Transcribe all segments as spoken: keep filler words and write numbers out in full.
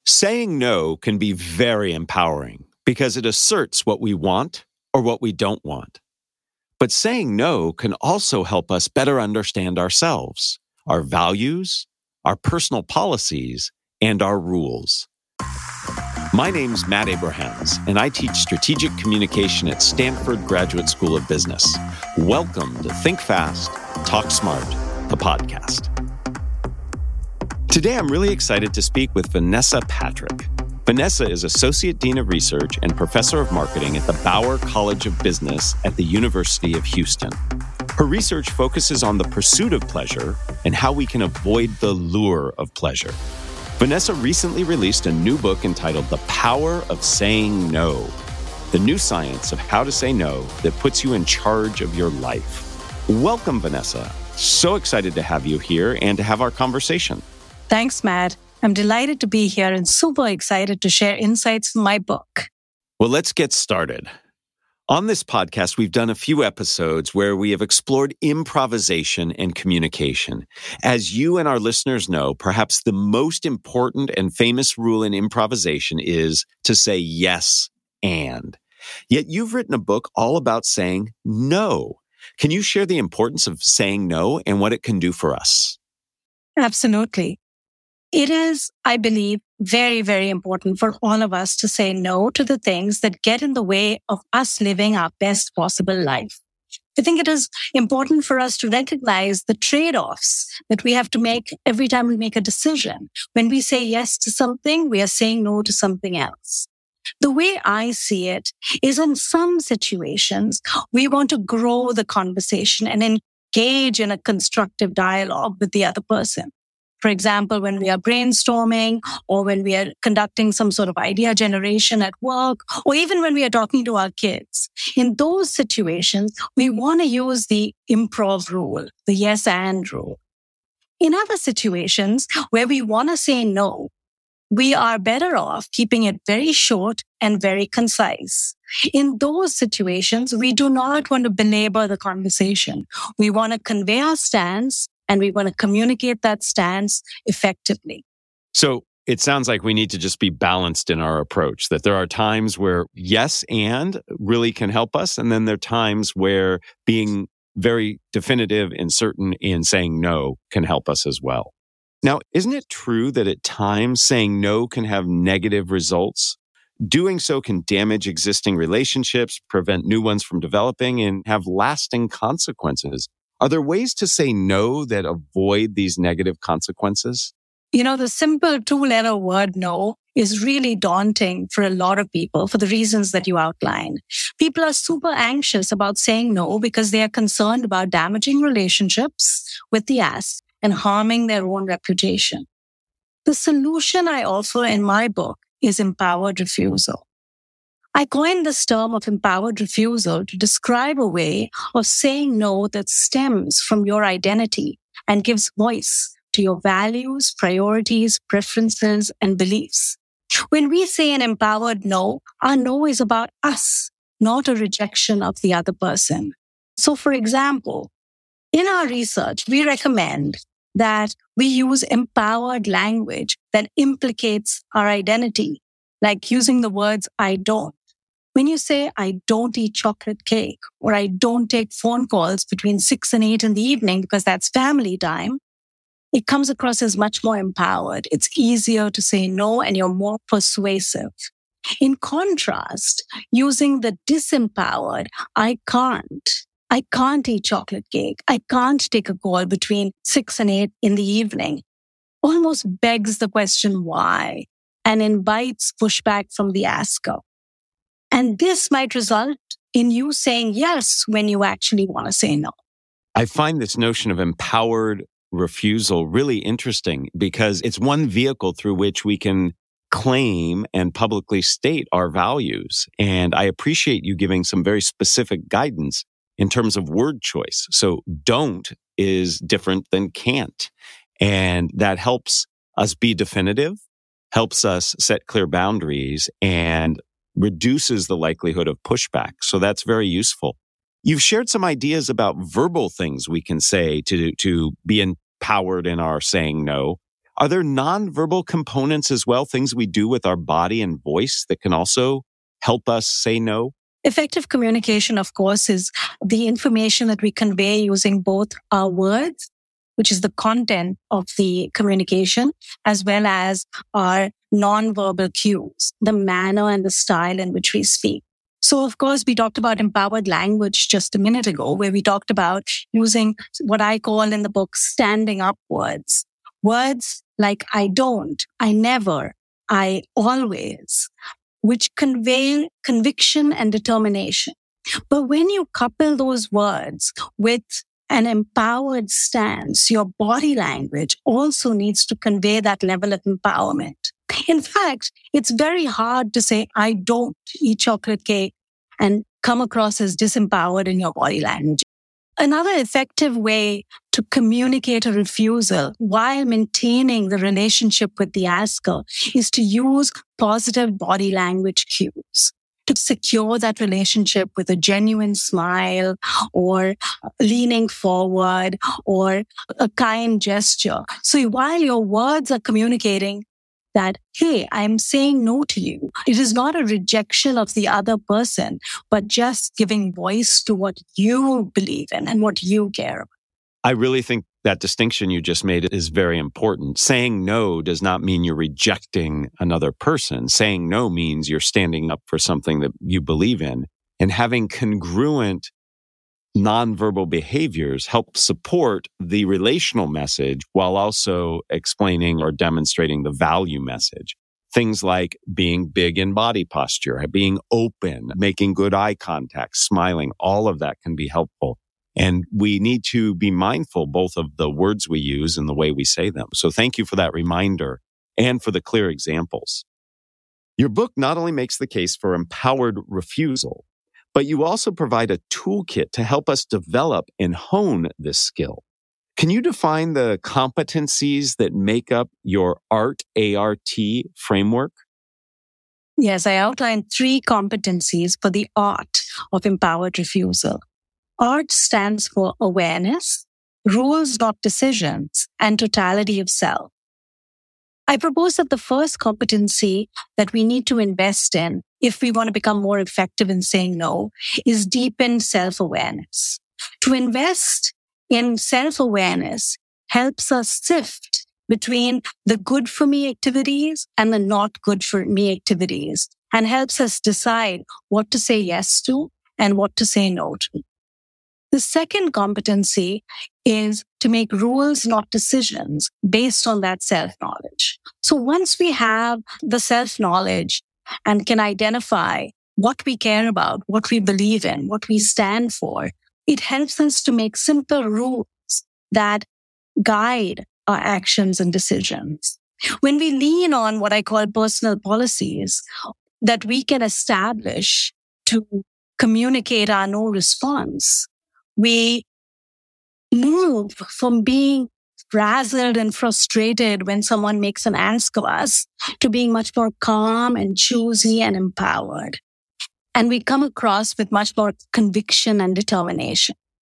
Saying no can be very empowering because it asserts what we want or what we don't want. But saying no can also help us better understand ourselves, our values, our personal policies, and our rules. My name's Matt Abrahams, and I teach strategic communication at Stanford Graduate School of Business. Welcome to Think Fast, Talk Smart, the podcast. Today, I'm really excited to speak with Vanessa Patrick. Vanessa is Associate Dean of Research and Professor of Marketing at the Bauer College of Business at the University of Houston. Her research focuses on the pursuit of pleasure and how we can avoid the lure of pleasure. Vanessa recently released a new book entitled The Power of Saying No, the new science of how to say no that puts you in charge of your life. Welcome, Vanessa. So excited to have you here and to have our conversation. Thanks, Matt. I'm delighted to be here and super excited to share insights from my book. Well, let's get started. On this podcast, we've done a few episodes where we have explored improvisation and communication. As you and our listeners know, perhaps the most important and famous rule in improvisation is to say yes and. Yet you've written a book all about saying no. Can you share the importance of saying no and what it can do for us? Absolutely. It is, I believe, very, very important for all of us to say no to the things that get in the way of us living our best possible life. I think it is important for us to recognize the trade-offs that we have to make every time we make a decision. When we say yes to something, we are saying no to something else. The way I see it is in some situations, we want to grow the conversation and engage in a constructive dialogue with the other person. For example, when we are brainstorming or when we are conducting some sort of idea generation at work, or even when we are talking to our kids. In those situations, we want to use the improv rule, the yes and rule. In other situations where we want to say no, we are better off keeping it very short and very concise. In those situations, we do not want to belabor the conversation. We want to convey our stance and we want to communicate that stance effectively. So it sounds like we need to just be balanced in our approach, that there are times where yes and really can help us. And then there are times where being very definitive and certain in saying no can help us as well. Now, isn't it true that at times saying no can have negative results? Doing so can damage existing relationships, prevent new ones from developing, and have lasting consequences. Are there ways to say no that avoid these negative consequences? You know, the simple two-letter word no is really daunting for a lot of people for the reasons that you outlined. People are super anxious about saying no because they are concerned about damaging relationships with the ask and harming their own reputation. The solution I offer in my book is empowered refusal. I coined this term of empowered refusal to describe a way of saying no that stems from your identity and gives voice to your values, priorities, preferences, and beliefs. When we say an empowered no, our no is about us, not a rejection of the other person. So, for example, in our research, we recommend that we use empowered language that implicates our identity, like using the words I don't. When you say, I don't eat chocolate cake, or I don't take phone calls between six and eight in the evening because that's family time, it comes across as much more empowered. It's easier to say no and you're more persuasive. In contrast, using the disempowered, I can't. I can't eat chocolate cake. I can't take a call between six and eight in the evening almost begs the question why and invites pushback from the asker. And this might result in you saying yes when you actually want to say no. I find this notion of empowered refusal really interesting because it's one vehicle through which we can claim and publicly state our values. And I appreciate you giving some very specific guidance in terms of word choice. So don't is different than can't. And that helps us be definitive, helps us set clear boundaries, and reduces the likelihood of pushback. So that's very useful. You've shared some ideas about verbal things we can say to, to be empowered in our saying no. Are there nonverbal components as well, things we do with our body and voice that can also help us say no? Effective communication, of course, is the information that we convey using both our words, which is the content of the communication, as well as our nonverbal cues, the manner and the style in which we speak. So, of course, we talked about empowered language just a minute ago, where we talked about using what I call in the book standing up words. Words like I don't, I never, I always, which convey conviction and determination. But when you couple those words with an empowered stance, your body language also needs to convey that level of empowerment. In fact, it's very hard to say, I don't eat chocolate cake and come across as disempowered in your body language. Another effective way to communicate a refusal while maintaining the relationship with the asker is to use positive body language cues to secure that relationship with a genuine smile or leaning forward or a kind gesture. So while your words are communicating that, hey, I'm saying no to you, it is not a rejection of the other person, but just giving voice to what you believe in and what you care about. I really think that distinction you just made is very important. Saying no does not mean you're rejecting another person. Saying no means you're standing up for something that you believe in. And having congruent nonverbal behaviors help support the relational message while also explaining or demonstrating the value message. Things like being big in body posture, being open, making good eye contact, smiling, all of that can be helpful. And we need to be mindful both of the words we use and the way we say them. So thank you for that reminder and for the clear examples. Your book not only makes the case for empowered refusal, but you also provide a toolkit to help us develop and hone this skill. Can you define the competencies that make up your ART, A R T framework? Yes, I outlined three competencies for the art of empowered refusal. ART stands for awareness, rules, not decisions, and totality of self. I propose that the first competency that we need to invest in if we want to become more effective in saying no is deepen self-awareness. To invest in self-awareness helps us sift between the good for me activities and the not good for me activities and helps us decide what to say yes to and what to say no to. The second competency is to make rules, not decisions, based on that self-knowledge. So once we have the self-knowledge and can identify what we care about, what we believe in, what we stand for, it helps us to make simple rules that guide our actions and decisions. When we lean on what I call personal policies that we can establish to communicate our no response, we move from being frazzled and frustrated when someone makes an ask of us to being much more calm and choosy and empowered. And we come across with much more conviction and determination.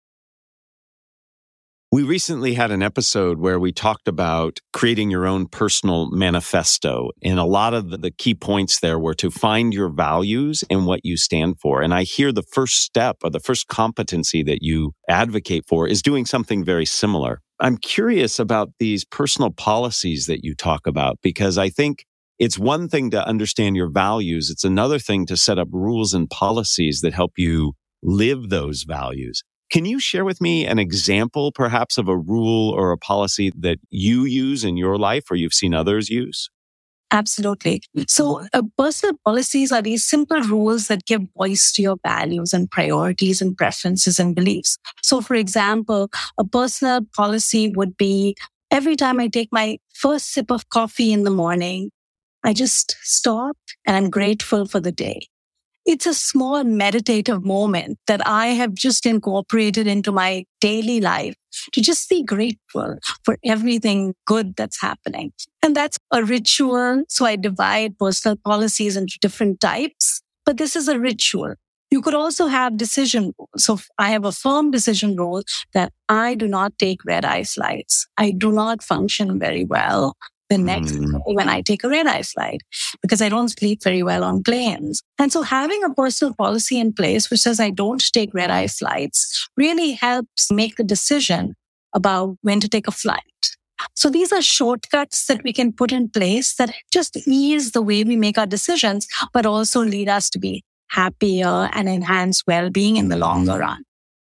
We recently had an episode where we talked about creating your own personal manifesto. And a lot of the, the key points there were to find your values and what you stand for. And I hear the first step or the first competency that you advocate for is doing something very similar. I'm curious about these personal policies that you talk about, because I think it's one thing to understand your values. It's another thing to set up rules and policies that help you live those values. Can you share with me an example, perhaps, of a rule or a policy that you use in your life or you've seen others use? Absolutely. So uh, personal policies are these simple rules that give voice to your values and priorities and preferences and beliefs. So, for example, a personal policy would be every time I take my first sip of coffee in the morning, I just stop and I'm grateful for the day. It's a small meditative moment that I have just incorporated into my daily life to just be grateful for everything good that's happening. And that's a ritual. So I divide personal policies into different types, but this is a ritual. You could also have decision rules. So I have a firm decision rule that I do not take red eye flights. I do not function very well the next Mm. day when I take a red eye flight because I don't sleep very well on planes. And so having a personal policy in place which says I don't take red eye flights really helps make the decision about when to take a flight. So these are shortcuts that we can put in place that just ease the way we make our decisions, but also lead us to be happier and enhance well-being in the longer run.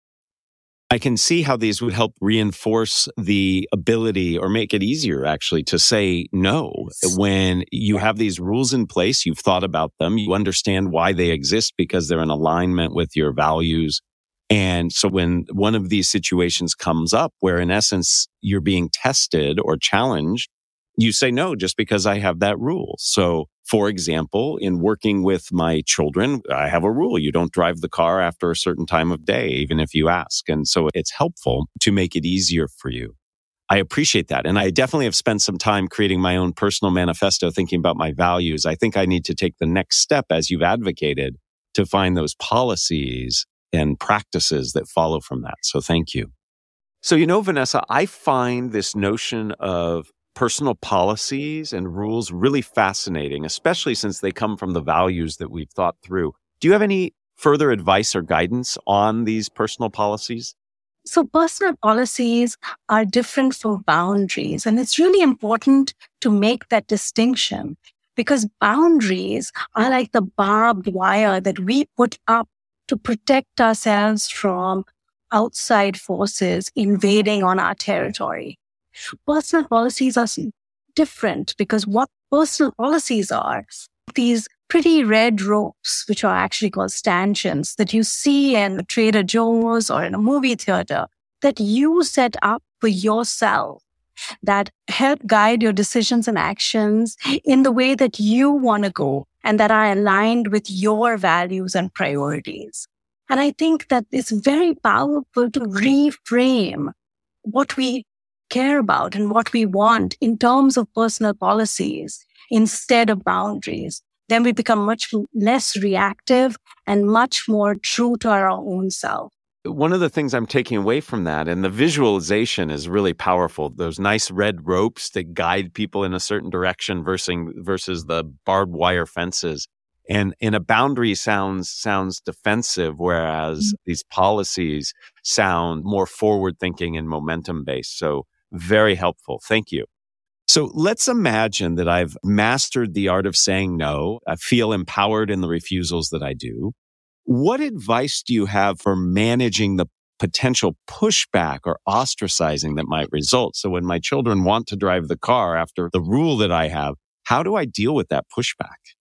I can see how these would help reinforce the ability or make it easier actually to say no. When you have these rules in place, you've thought about them, you understand why they exist because they're in alignment with your values. And so when one of these situations comes up where in essence you're being tested or challenged, you say no just because I have that rule. So for example, in working with my children, I have a rule. You don't drive the car after a certain time of day, even if you ask. And so it's helpful to make it easier for you. I appreciate that. And I definitely have spent some time creating my own personal manifesto, thinking about my values. I think I need to take the next step, as you've advocated, to find those policies and practices that follow from that. So thank you. So, you know, Vanessa, I find this notion of personal policies and rules really fascinating, especially since they come from the values that we've thought through. Do you have any further advice or guidance on these personal policies? So personal policies are different from boundaries, and it's really important to make that distinction because boundaries are like the barbed wire that we put up to protect ourselves from outside forces invading on our territory. Personal policies are different because what personal policies are, these pretty red ropes, which are actually called stanchions that you see in Trader Joe's or in a movie theater that you set up for yourself that help guide your decisions and actions in the way that you want to go and that are aligned with your values and priorities. And I think that it's very powerful to reframe what we care about and what we want in terms of personal policies instead of boundaries. Then we become much less reactive and much more true to our own self. One of the things I'm taking away from that, and the visualization is really powerful, those nice red ropes that guide people in a certain direction versus, versus the barbed wire fences. And in a boundary sounds sounds defensive, whereas mm-hmm. these policies sound more forward-thinking and momentum-based. So very helpful. Thank you. So let's imagine that I've mastered the art of saying no. I feel empowered in the refusals that I do. What advice do you have for managing the potential pushback or ostracizing that might result? So when my children want to drive the car after the rule that I have, how do I deal with that pushback?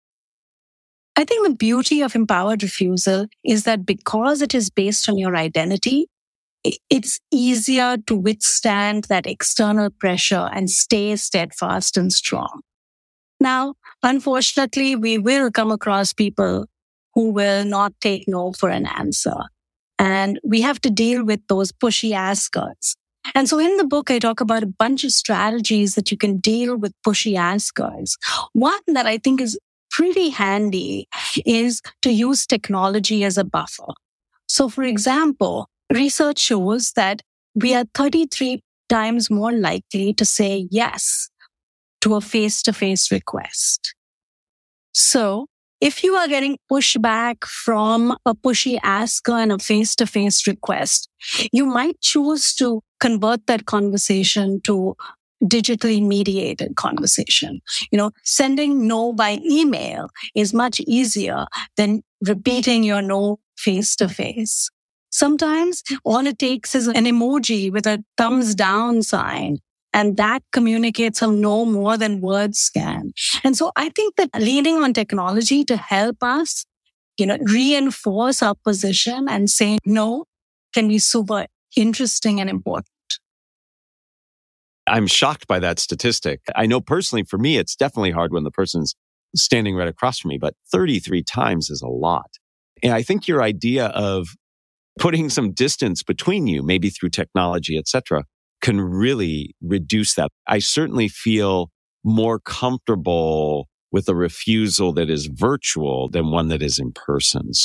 I think the beauty of empowered refusal is that because it is based on your identity, it's easier to withstand that external pressure and stay steadfast and strong. Now, unfortunately, we will come across people who will not take no for an answer. And we have to deal with those pushy askers. And so in the book, I talk about a bunch of strategies that you can deal with pushy askers. One that I think is pretty handy is to use technology as a buffer. So for example, research shows that we are thirty-three times more likely to say yes to a face-to-face request. So if you are getting pushback from a pushy asker and a face-to-face request, you might choose to convert that conversation to digitally mediated conversation. You know, sending no by email is much easier than repeating your no face-to-face. Sometimes all it takes is an emoji with a thumbs down sign, and that communicates a no more than words can. And so I think that leaning on technology to help us, you know, reinforce our position and say no can be super interesting and important. I'm shocked by that statistic. I know personally for me, it's definitely hard when the person's standing right across from me, but thirty-three times is a lot. And I think your idea of putting some distance between you, maybe through technology, et cetera, can really reduce that. I certainly feel more comfortable with a refusal that is virtual than one that is in person. So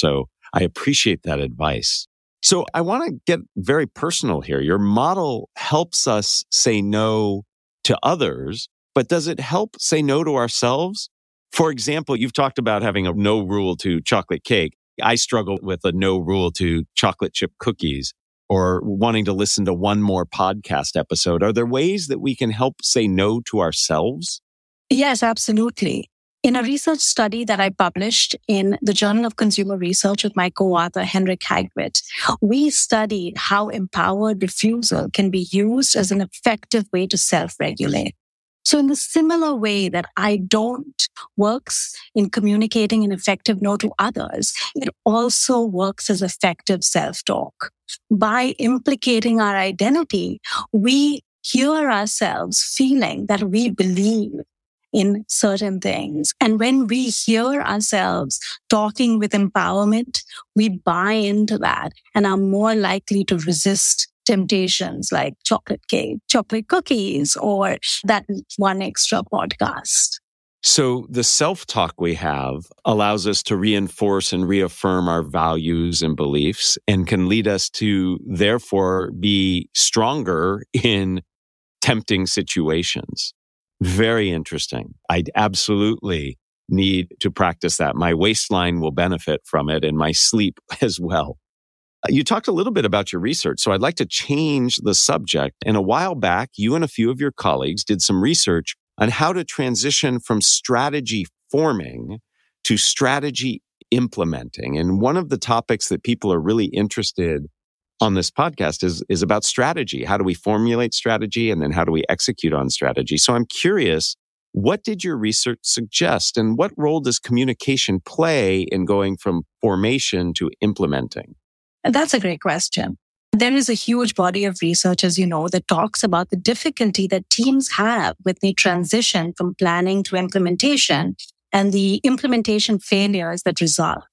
I appreciate that advice. So I want to get very personal here. Your model helps us say no to others, but does it help say no to ourselves? For example, you've talked about having a no rule to chocolate cake. I struggle with a no rule to chocolate chip cookies or wanting to listen to one more podcast episode. Are there ways that we can help say no to ourselves? Yes, absolutely. In a research study that I published in the Journal of Consumer Research with my co-author, Henrik Hagwit, we studied how empowered refusal can be used as an effective way to self-regulate. So in the similar way that I don't works in communicating an effective no to others, it also works as effective self-talk. By implicating our identity, we hear ourselves feeling that we believe in certain things. And when we hear ourselves talking with empowerment, we buy into that and are more likely to resist temptations like chocolate cake, chocolate cookies, or that one extra podcast. So the self-talk we have allows us to reinforce and reaffirm our values and beliefs and can lead us to therefore be stronger in tempting situations. Very interesting. I absolutely need to practice that. My waistline will benefit from it and my sleep as well. You talked a little bit about your research, so I'd like to change the subject. And a while back, you and a few of your colleagues did some research on how to transition from strategy forming to strategy implementing. And one of the topics that people are really interested on this podcast is, is about strategy. How do we formulate strategy and then how do we execute on strategy? So I'm curious, what did your research suggest and what role does communication play in going from formation to implementing? That's a great question. There is a huge body of research, as you know, that talks about the difficulty that teams have with the transition from planning to implementation and the implementation failures that result.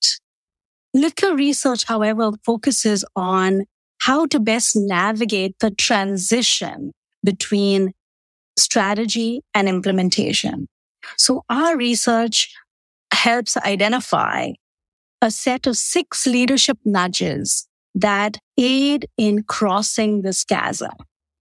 Little research, however, focuses on how to best navigate the transition between strategy and implementation. So our research helps identify a set of six leadership nudges that aid in crossing this chasm.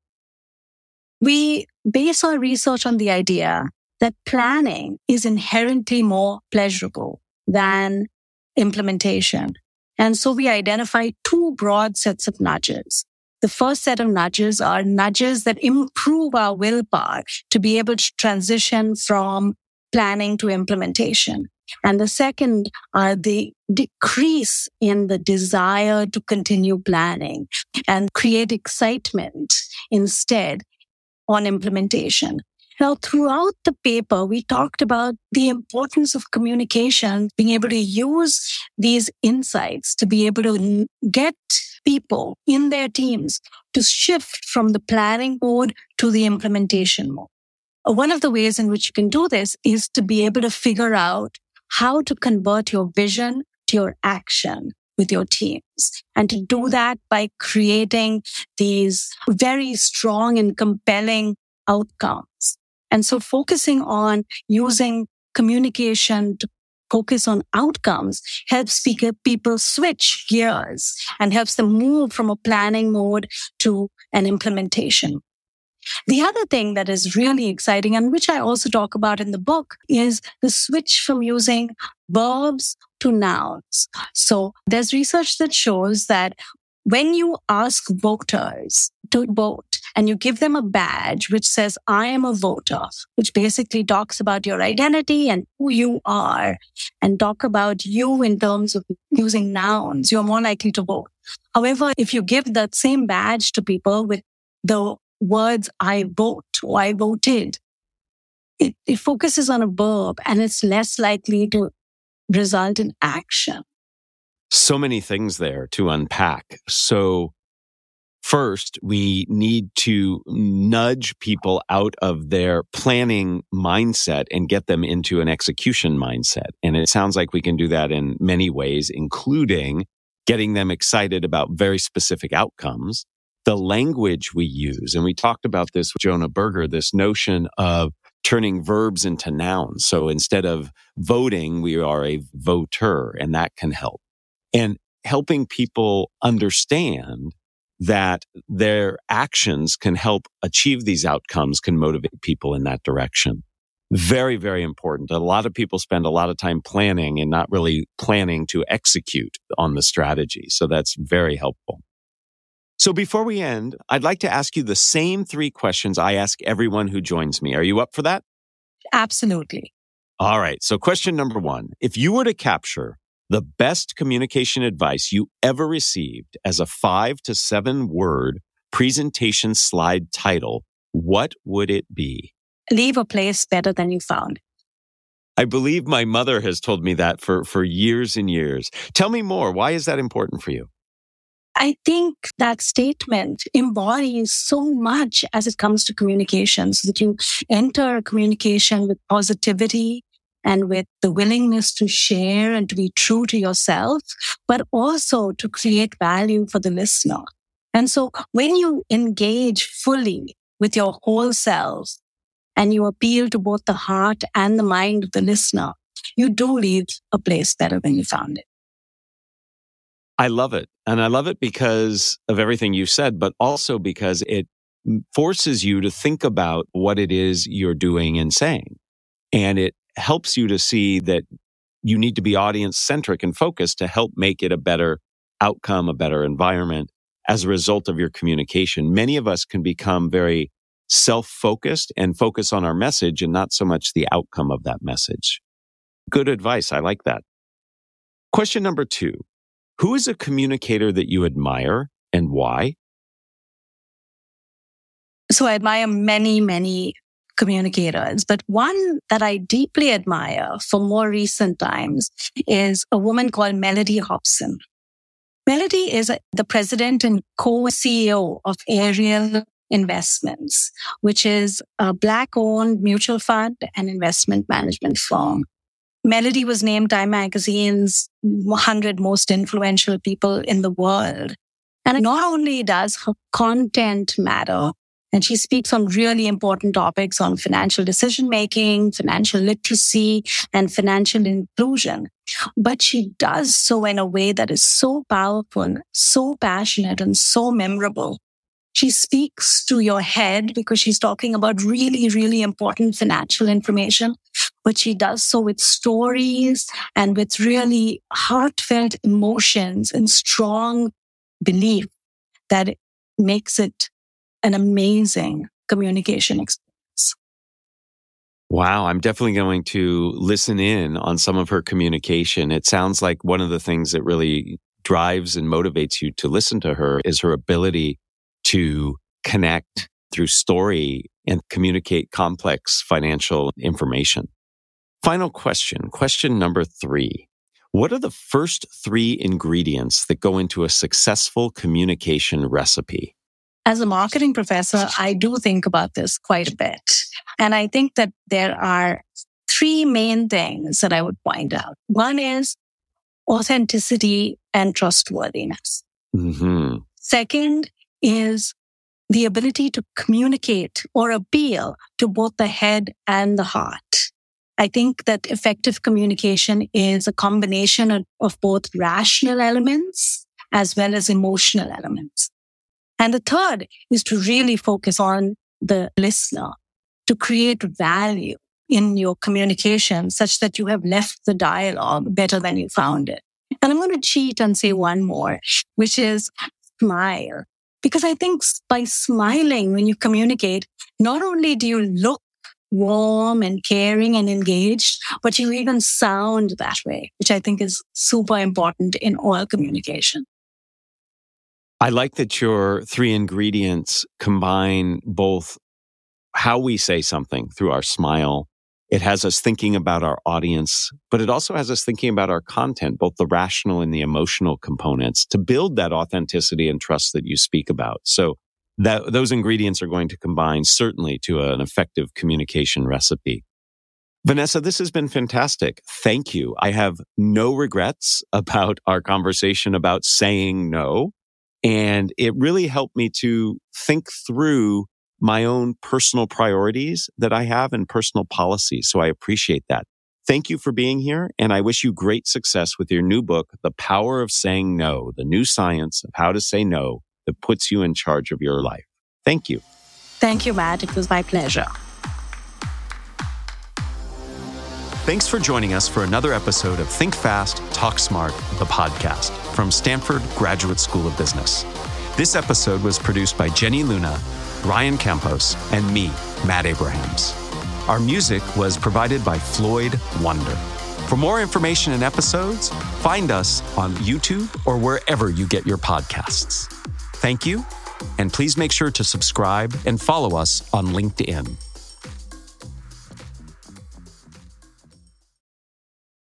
We base our research on the idea that planning is inherently more pleasurable than implementation. And so we identify two broad sets of nudges. The first set of nudges are nudges that improve our willpower to be able to transition from planning to implementation. And the second are the decrease in the desire to continue planning and create excitement instead on implementation. Now, throughout the paper, we talked about the importance of communication, being able to use these insights to be able to get people in their teams to shift from the planning mode to the implementation mode. One of the ways in which you can do this is to be able to figure out how to convert your vision to your action with your teams. And to do that by creating these very strong and compelling outcomes. And so focusing on using communication to focus on outcomes helps people switch gears and helps them move from a planning mode to an implementation. The other thing that is really exciting and which I also talk about in the book is the switch from using verbs to nouns. So there's research that shows that when you ask voters to vote and you give them a badge which says, I am a voter, which basically talks about your identity and who you are and talk about you in terms of using nouns, you're more likely to vote. However, if you give that same badge to people with the words I vote or I voted, it, it focuses on a verb and it's less likely to result in action. So many things there to unpack. So first, we need to nudge people out of their planning mindset and get them into an execution mindset. And it sounds like we can do that in many ways, including getting them excited about very specific outcomes. The language we use, and we talked about this with Jonah Berger, this notion of turning verbs into nouns. So instead of voting, we are a voter, and that can help. And helping people understand that their actions can help achieve these outcomes can motivate people in that direction. Very, very important. A lot of people spend a lot of time planning and not really planning to execute on the strategy. So that's very helpful. So before we end, I'd like to ask you the same three questions I ask everyone who joins me. Are you up for that? Absolutely. All right. So question number one, if you were to capture the best communication advice you ever received as a five to seven word presentation slide title, what would it be? Leave a place better than you found. I believe my mother has told me that for, for years and years. Tell me more. Why is that important for you? I think that statement embodies so much as it comes to communications, that you enter a communication with positivity and with the willingness to share and to be true to yourself, but also to create value for the listener. And so when you engage fully with your whole self and you appeal to both the heart and the mind of the listener, you do leave a place better than you found it. I love it. And I love it because of everything you said, but also because it forces you to think about what it is you're doing and saying. And it helps you to see that you need to be audience-centric and focused to help make it a better outcome, a better environment as a result of your communication. Many of us can become very self-focused and focus on our message and not so much the outcome of that message. Good advice. I like that. Question number two. Who is a communicator that you admire and why? So I admire many, many communicators, but one that I deeply admire for more recent times is a woman called Mellody Hobson. Mellody is the president and co-C E O of Ariel Investments, which is a Black-owned mutual fund and investment management firm. Mellody was named Time Magazine's one hundred most influential people in the world. And not only does her content matter, and she speaks on really important topics on financial decision-making, financial literacy, and financial inclusion, but she does so in a way that is so powerful, so passionate, and so memorable. She speaks to your head because she's talking about really, really important financial information, but she does so with stories and with really heartfelt emotions and strong belief that it makes it an amazing communication experience. Wow, I'm definitely going to listen in on some of her communication. It sounds like one of the things that really drives and motivates you to listen to her is her ability to connect through story and communicate complex financial information. Final question, question number three. What are the first three ingredients that go into a successful communication recipe? As a marketing professor, I do think about this quite a bit. And I think that there are three main things that I would point out. One is authenticity and trustworthiness. Mm-hmm. Second is the ability to communicate or appeal to both the head and the heart. I think that effective communication is a combination of, of both rational elements as well as emotional elements. And the third is to really focus on the listener, to create value in your communication such that you have left the dialogue better than you found it. And I'm going to cheat and say one more, which is smile. Because I think by smiling when you communicate, not only do you look warm and caring and engaged, but you even sound that way, which I think is super important in all communication. I like that your three ingredients combine both how we say something through our smile. It has us thinking about our audience, but it also has us thinking about our content, both the rational and the emotional components, to build that authenticity and trust that you speak about. So that those ingredients are going to combine certainly to an effective communication recipe. Vanessa, this has been fantastic. Thank you. I have no regrets about our conversation about saying no. And it really helped me to think through my own personal priorities that I have and personal policies. So I appreciate that. Thank you for being here, and I wish you great success with your new book, The Power of Saying No, the new science of how to say no that puts you in charge of your life. Thank you. Thank you, Matt. It was my pleasure. Thanks for joining us for another episode of Think Fast, Talk Smart, the podcast from Stanford Graduate School of Business. This episode was produced by Jenny Luna, Ryan Campos, and me, Matt Abrahams. Our music was provided by Floyd Wonder. For more information and episodes, find us on YouTube or wherever you get your podcasts. Thank you, and please make sure to subscribe and follow us on LinkedIn.